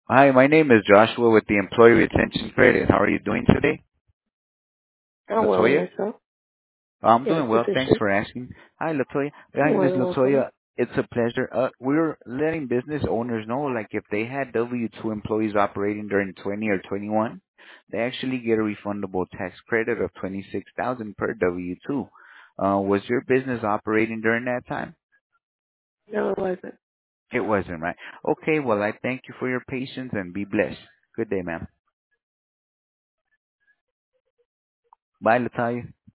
Hi, my name is Joshua with the Employee Retention Credit. How are you doing today? I'm well, and Latoya? yourself? I'm Yes, doing this well. is Thanks she. for asking. Hi, Latoya. Hi, You're Miss more than welcome. Latoya. It's a pleasure. We're letting business owners know, like, if they had W-2 employees operating during 20 or 21, they actually get a refundable tax credit of 26,000 per W-2. Was your business operating during that time? No, it wasn't. It wasn't, right? Okay, well, I thank you for your patience and be blessed. Good day, ma'am. Bye, Latoya.